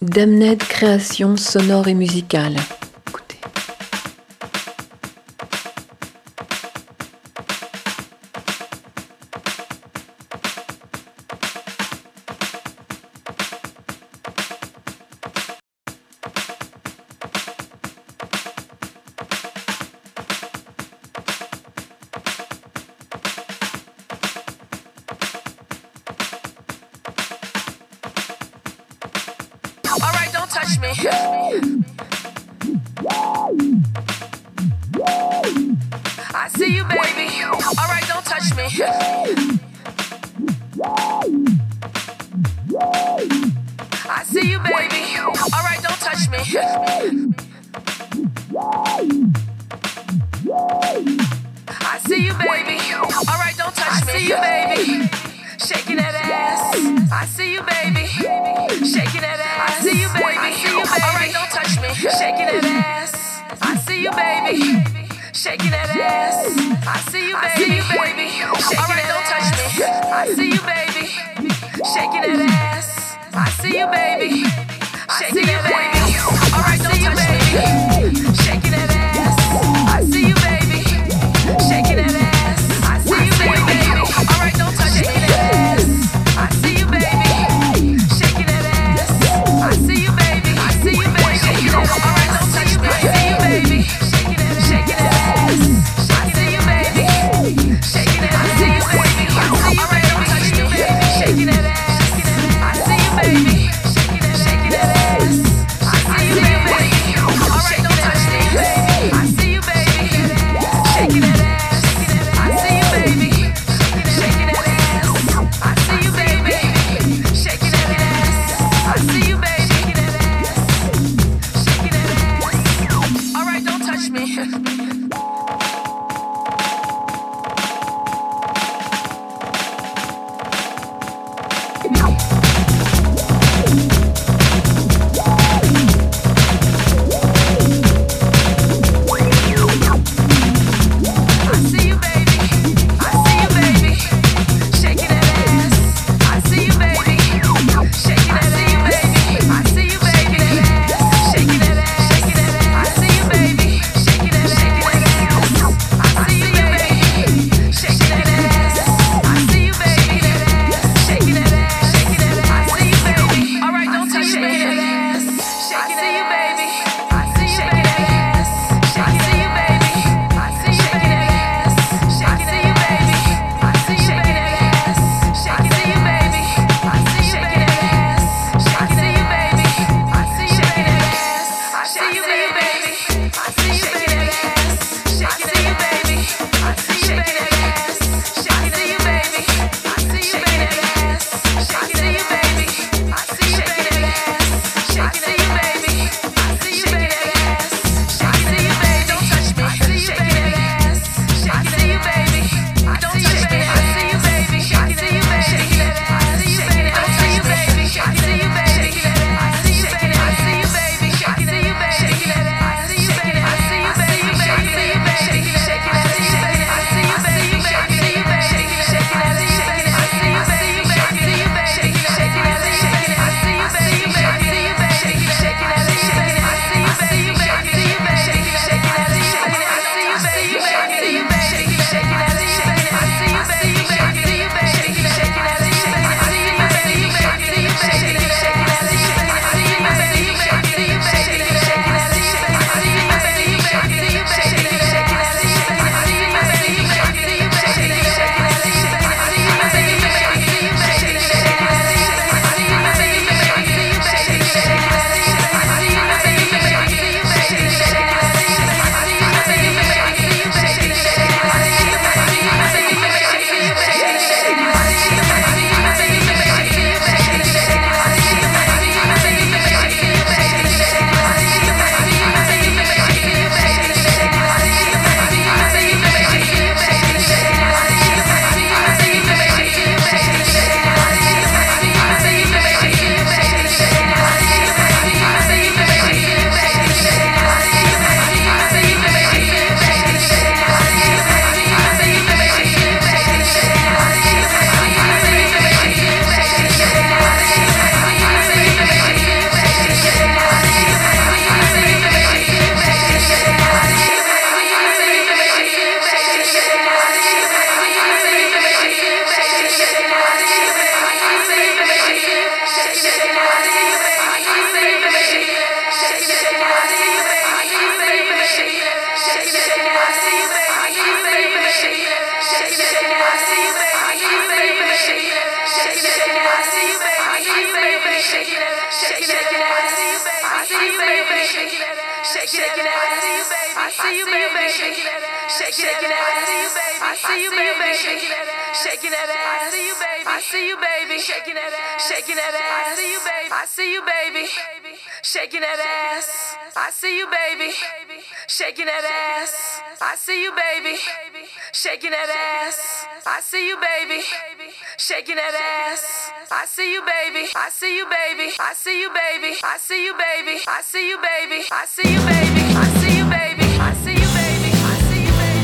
Damned création sonore et musicale. Écoutez. Touch me. I see you, baby. All right, don't touch me. I see you, baby. All right, don't touch me. I see you, baby. All right, don't touch me. I see you, baby. Shaking that ass. I see you, baby. Shaking that ass. I see you, baby. I see you, baby. All right, don't touch me. Shaking that ass. I see you, baby. Shaking that ass. I see you, baby. All right, don't touch me. I see you, baby. Shaking that ass. I see you, baby. Shaking that ass. All right, don't touch me. Shaking that ass. I see you, baby. Shaking that ass. I see you, baby. All right, don't touch me. I see you, baby. Shaking that ass. I see you, baby. I see you, baby. Shaking that ass. All right, don't touch me. I see you, baby. Shaking that ass. I see you, baby. Shaking that ass. I see you, baby. All right, don't touch me. Shaking that ass. I see you, baby. Shaking that ass. I see you, baby. All right. shaking that ass. I see you, baby, shaking that ass, shaking that ass. I see you, baby, shaking that ass, shaking that ass. I see you, baby, I see you, baby, shaking that ass, shaking that ass. I see you, baby, I see you, baby, shaking that ass. I see you, baby, shaking that ass. I see you, baby, shaking that ass. I see you, baby, shaking that ass. I see you, baby, I see you, baby, I see you, baby, I see you, baby, I see you, baby, I see you, baby, I see you, baby, I see you, baby, I see you, baby, I see you, baby.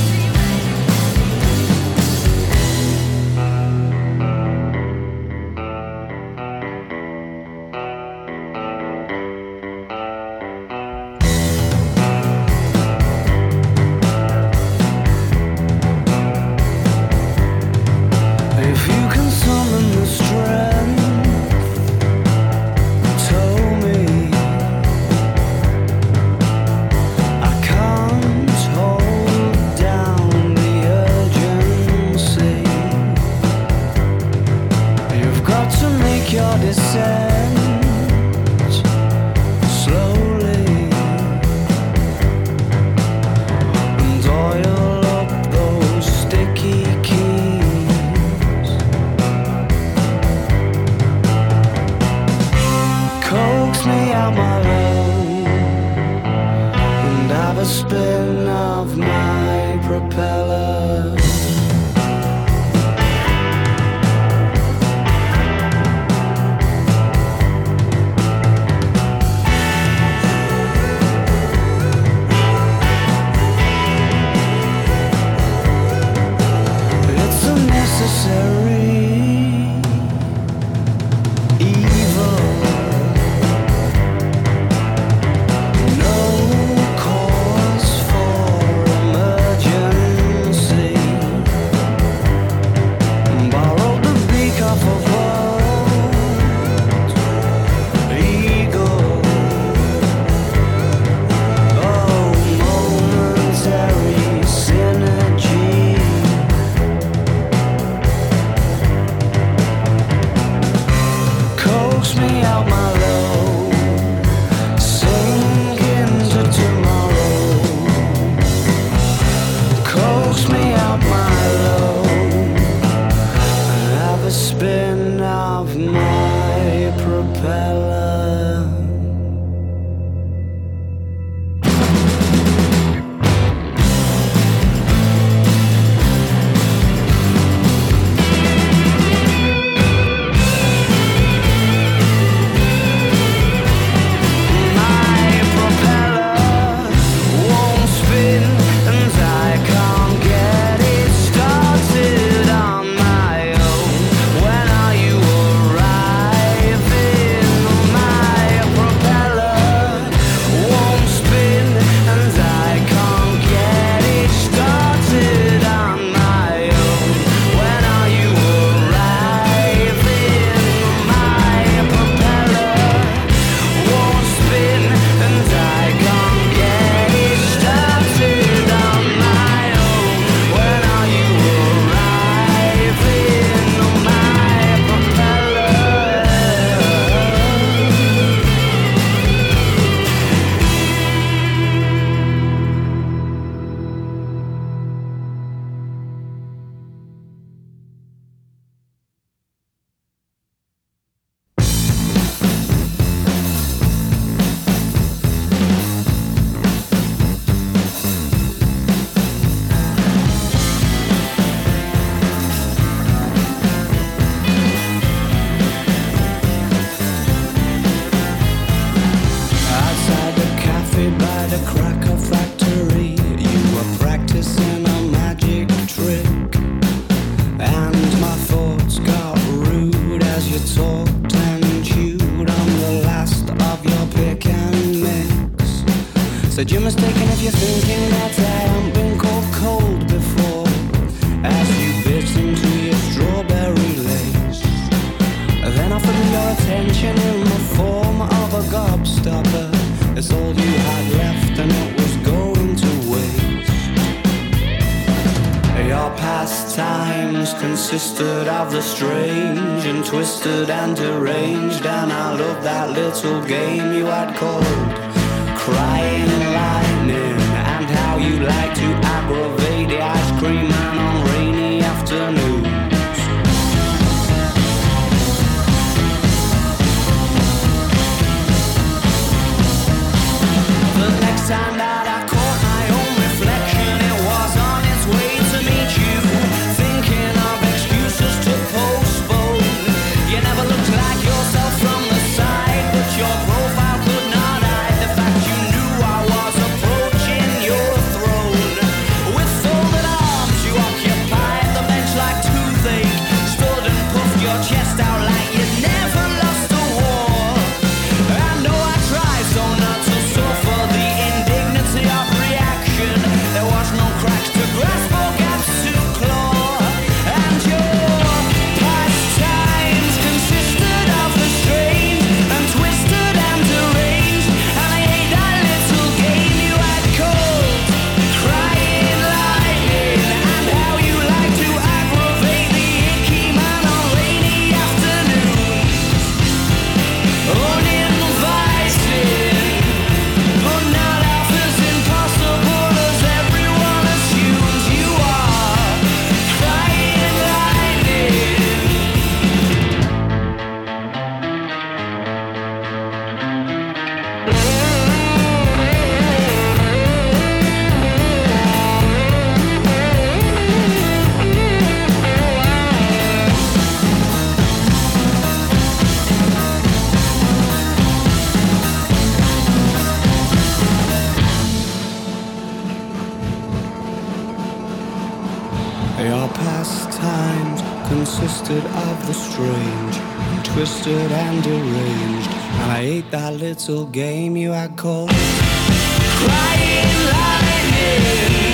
Said you're mistaken if you're thinking that I haven't been called cold before. As you bit into your strawberry lace, then offered me your attention in the form of a gobstopper. It's all you had left and it was going to waste. Your pastimes consisted of the strange and twisted and deranged, and I loved that little game you had called crying lightning, and how you like to aggravate the ice cream man on rainy afternoons. The next time that I caught my own reflection, it was on its way to meet you, thinking of excuses to postpone. You never looked like yourself from the side, but your profile could not hide the fact you knew I was approaching your throne. With folded arms you occupied the bench like toothache, stood and puffed your chest out like you'd never lost a war. And though I tried so not to suffer the indignity of reaction, there was no cracks to grasp or gaps to claw. And your pastimes consisted of the strange and twisted and deranged, and I hate that little game you had called crying lightning, and how you like to aggravate the icky man on rainy afternoons. Uninvited, but not half as impossible as everyone assumes you are. Crying lightning. Your pastimes consisted of the strange and twisted and deranged, and I ate that little game you had called crying lightning.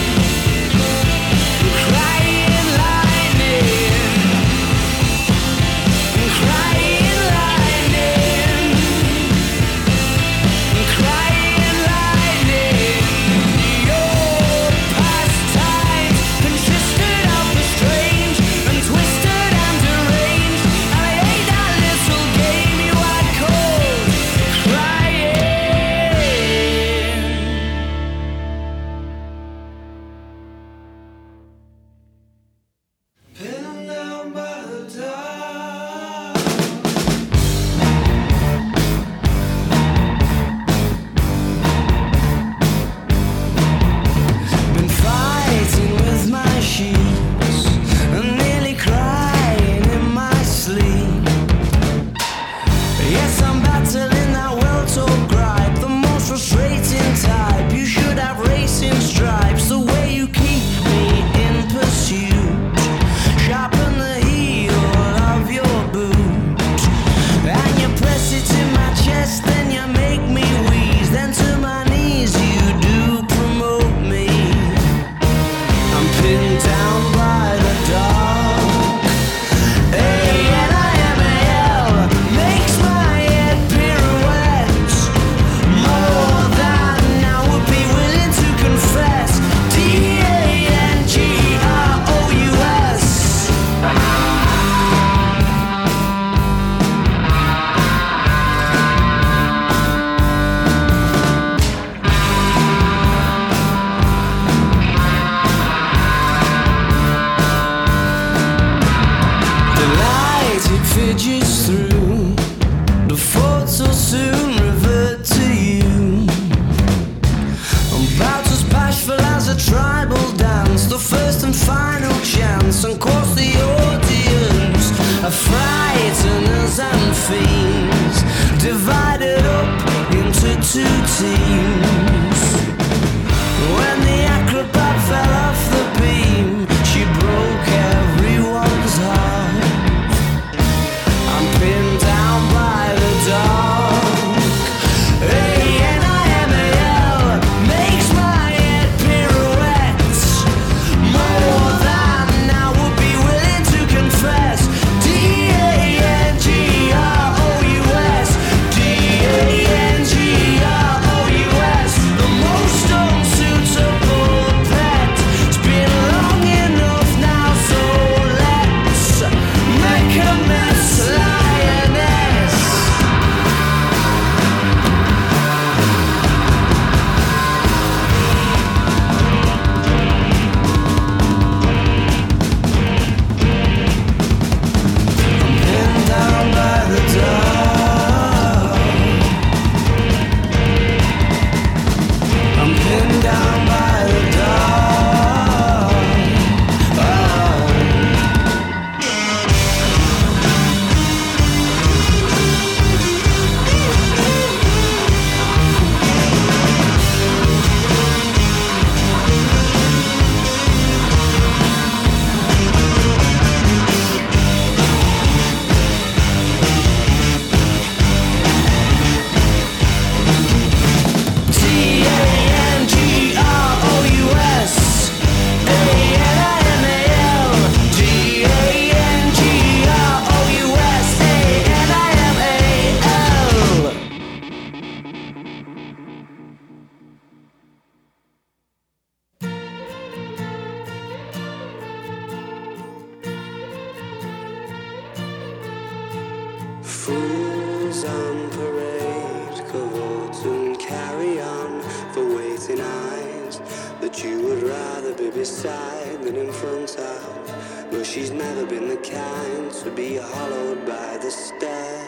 Crying lightning. Crying lightning. Crying lightning. Your pastimes consisted of the strange and twisted and deranged, and I hate that little game you had called crying. Pinned down by the dark. Been fighting with my sheets and nearly crying in my sleep. Yes, I'm battling that well-told gripe, the most frustrating type. You should have racing stripes, the way you keep me in pursuit. Sharpen the heel of your boot, and you press it in my chest, then you make me wheeze, then to my knees you do promote me. I'm pinned down by the dark. A-N-I-M-A-L makes my head pirouette. More than I would be willing to confess. D-A-N-G-R-O-U-S. The light it fidgets through, the thoughts will soon revert to you. I'm about as bashful as a tribal dance, the first and final chance, and course the audience are frighteners and fiends, divided up into two teams. When the acrobat fell off the beam, she broke everyone's heart. I'm pinned down by the dark. A-N-I-M-A-L makes my head pirouette. More than I would be willing to confess. D-A-N-G-R-O-U-S. D-A-N-G-R-O-U-S. fools on parade cavort and carry on for waiting eyes that you would rather be beside than in front of. But she's never been the kind to be hollowed by the stairs.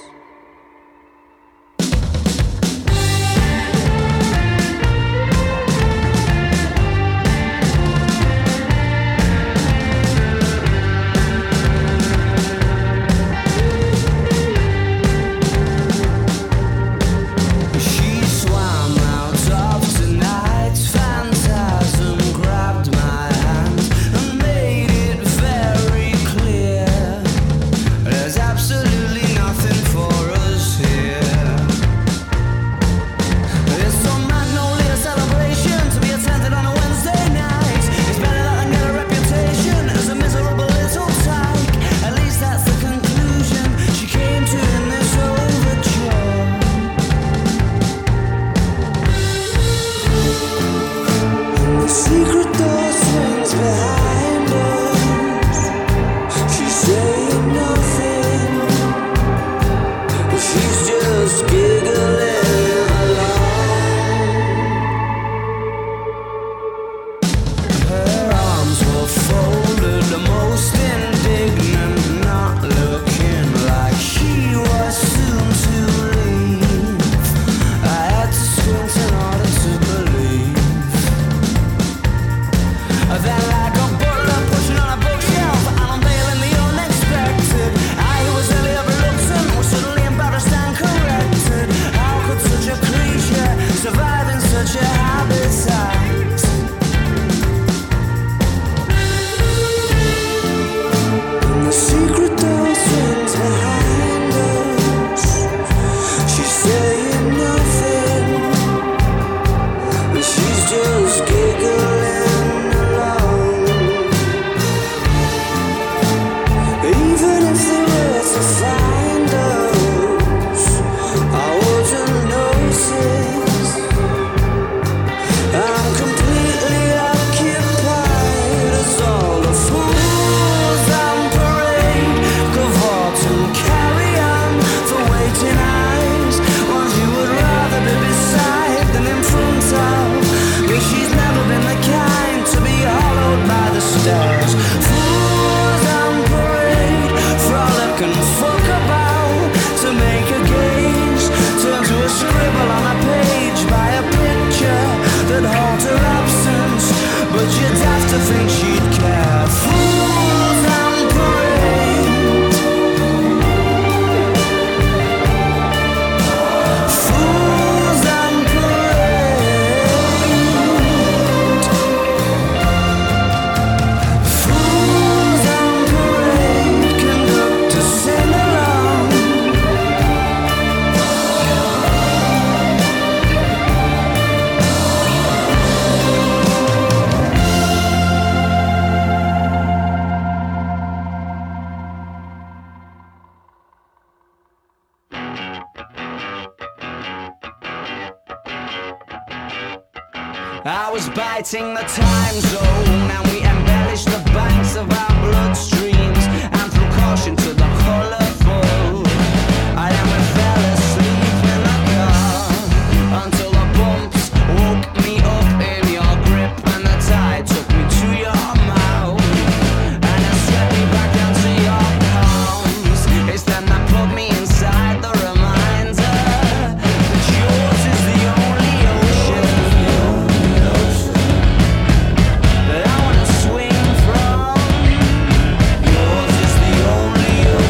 I was biting the time zone, and we embellished the banks of our bloodstreams, and threw caution to the colourful. I then we fell asleep in the car until the bumps woke me up in your grip, and the tide took me to your mouth, and it swept me back down to your palms. It's then that put me inside the reminder that yours is the only ocean that I wanna swing from. Yours is the only ocean.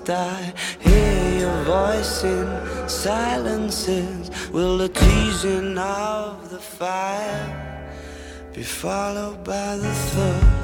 I hear your voice in silences? Will the teasing of the fire be followed by the third?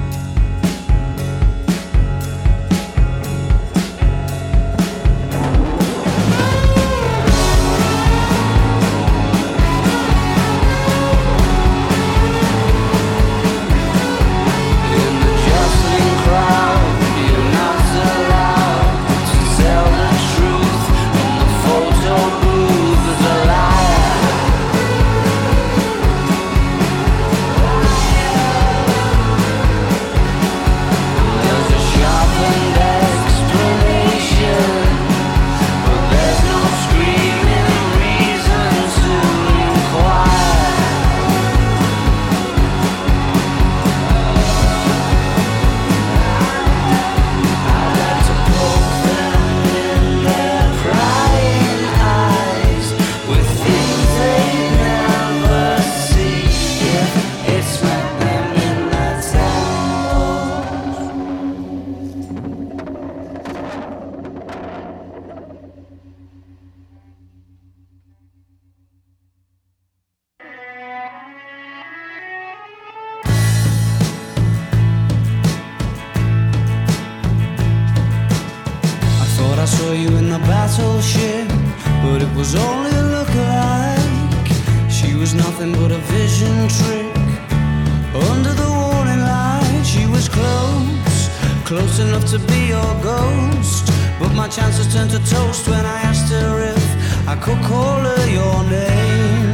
I saw you in the battleship, but it was only a look-alike. She was nothing but a vision trick. Under the warning light, she was close enough to be your ghost. But my chances turned to toast when I asked her if I could call her your name.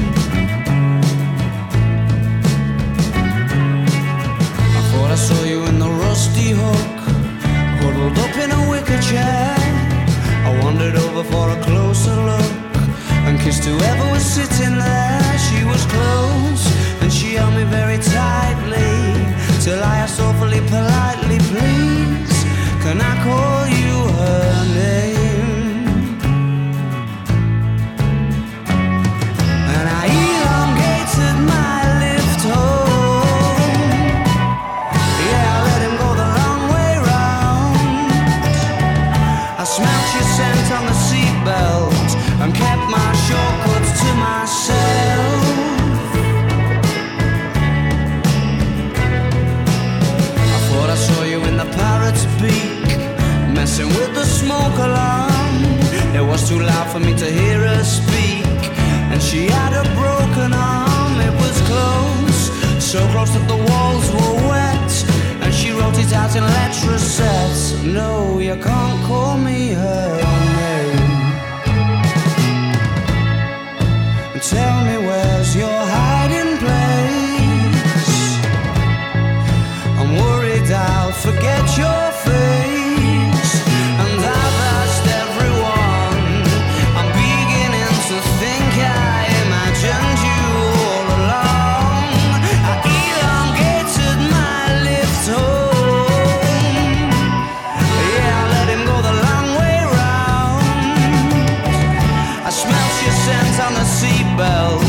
I thought I saw you in the rusty hook, huddled up in a wicker chair. I wandered over for a closer look and kissed whoever was sitting there. She was close and she held me very tightly, till I asked awfully politely, please, can I call you her name? And I elongated my lift home. Yeah, I let him go the long way round. I smelt your scent on the seatbelt and kept my shortcuts to myself. I thought I saw you in the parrot's beak, messing with the smoke alarm. It was too loud for me to hear her speak, and she had a broken arm. It was close, so close that the walls were wet, and she wrote it out in letters set. No, you can't call me her name. Tell me, where's your hiding place? I'm worried I'll forget your face, and I've asked everyone. I'm beginning to think I imagined you all along. I elongated my lift home. Yeah, I let him go the long way round. I smelt your scent on the seatbelt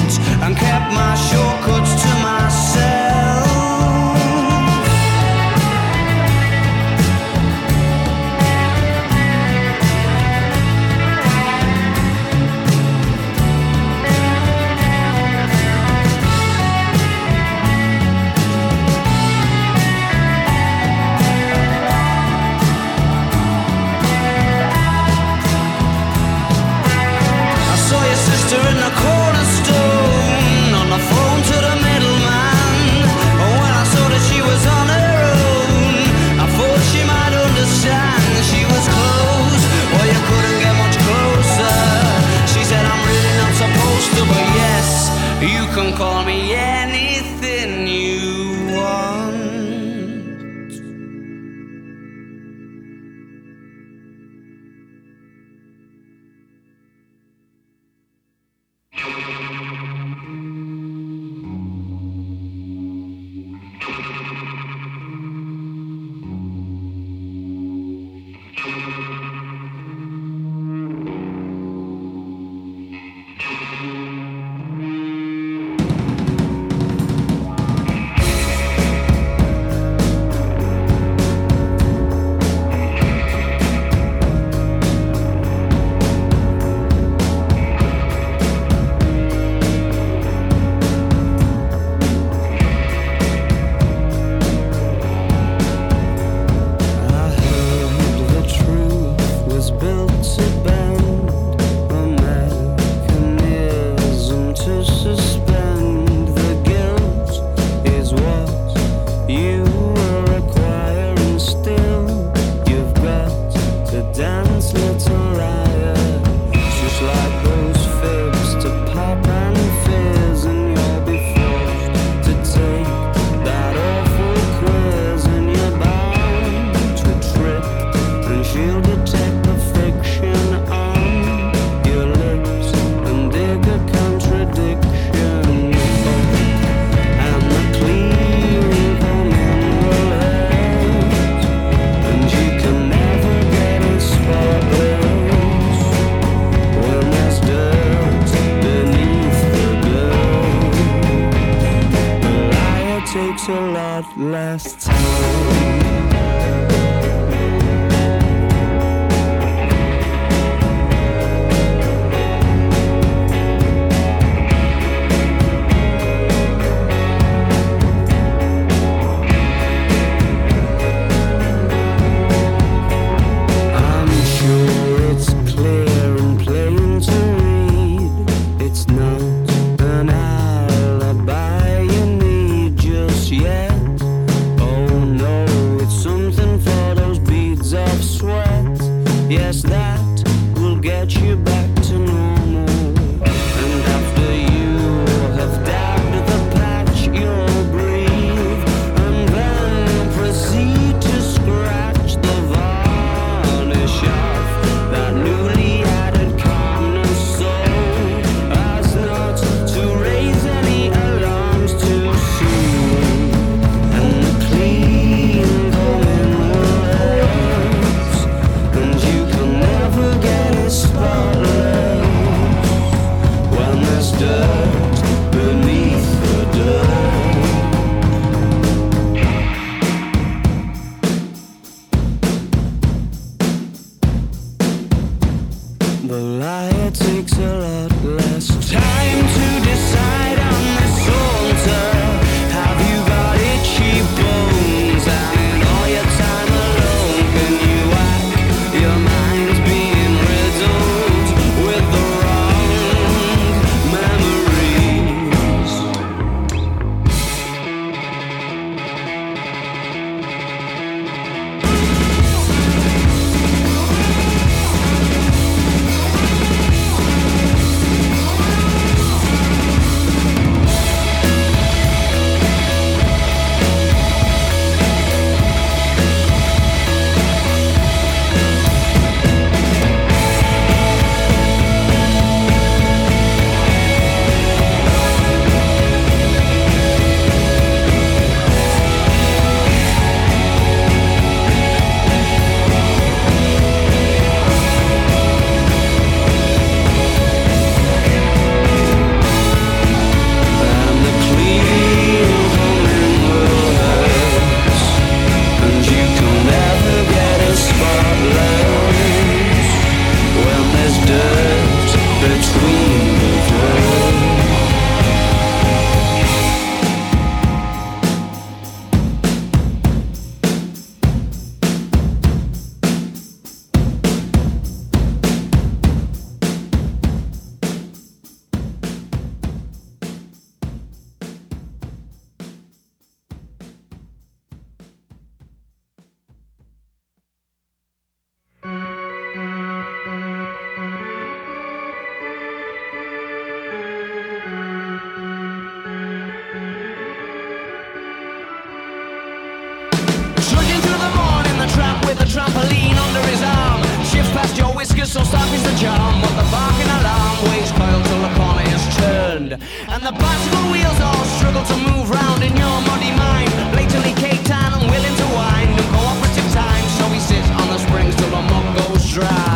trampoline under his arm. Shifts past your whiskers, so sharp is the charm. But the barking alarm waves coiled till the corner is turned, and the bicycle wheels all struggle to move round in your muddy mind. Blatantly caked and unwilling to wind. No cooperative time, so we sit on the springs till the mud goes dry.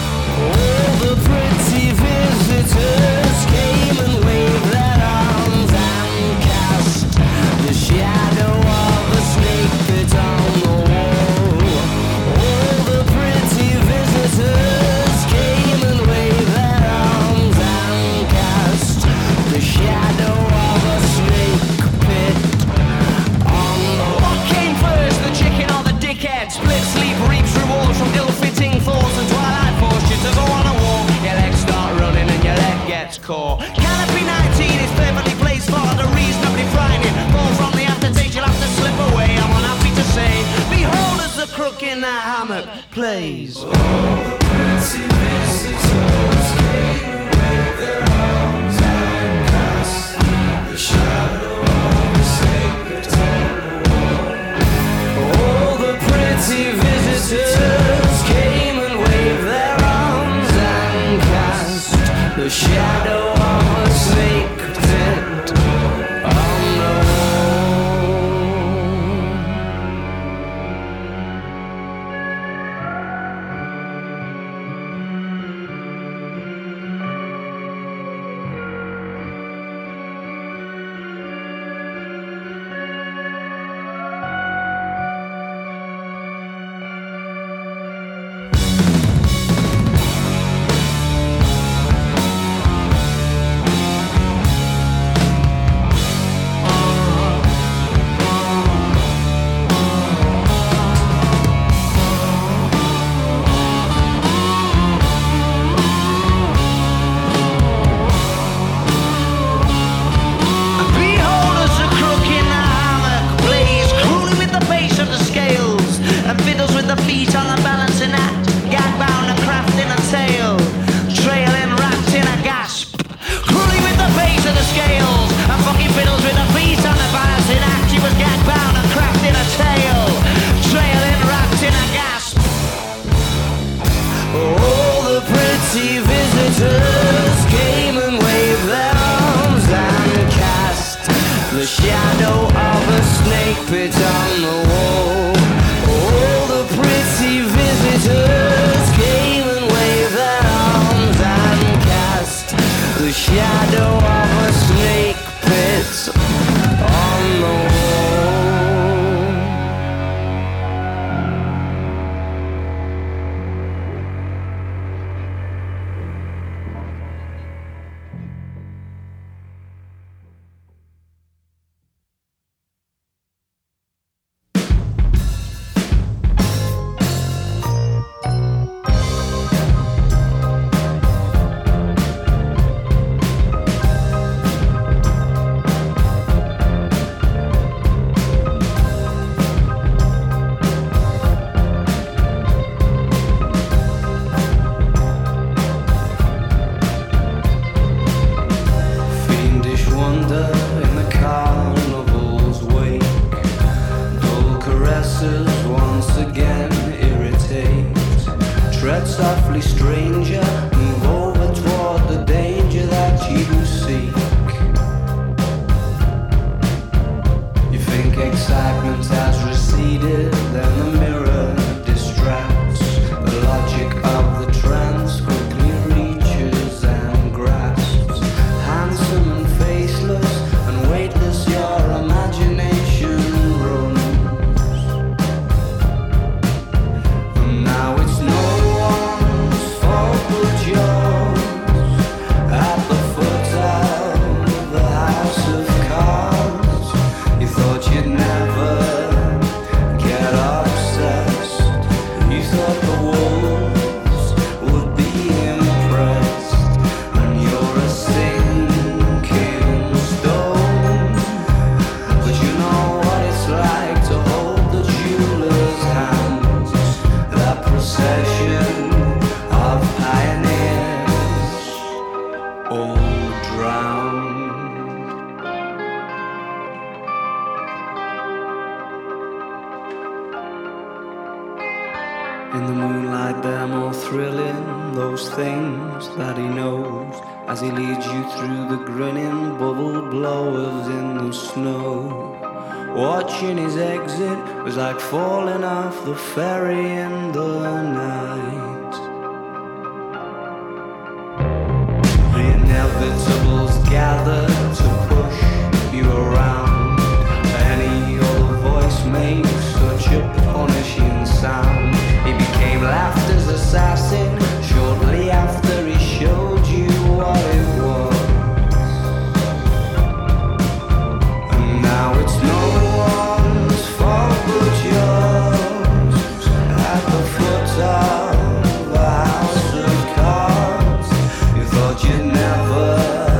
Visitors came and waved their arms plays. All the pretty visitors came with their arms and cast the shadow of a sacred on the wall. All the pretty visitors came and waved their arms and cast the shadow of a sacred tent on the wall. In the moonlight they're more thrilling, those things that he knows, as he leads you through the grinning bubble blowers in the snow. Watching his exit was like falling off the ferry in the night. The inevitables gather to push you around. Any other voice makes such a punishing sound. He became laughter's assassin shortly after he showed you what it was. And now it's no one's fault but yours. At the foot of a house of cards, you thought you'd never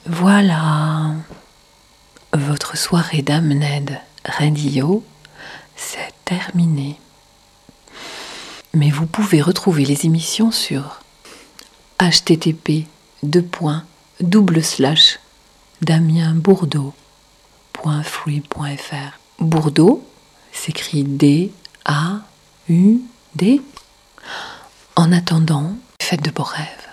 Voilà, votre soirée d'Amned Radio, c'est terminé. Mais vous pouvez retrouver les émissions sur http://damienbourdeau.free.fr. Bourdeau s'écrit D-A-U-D. En attendant, faites de beaux rêves.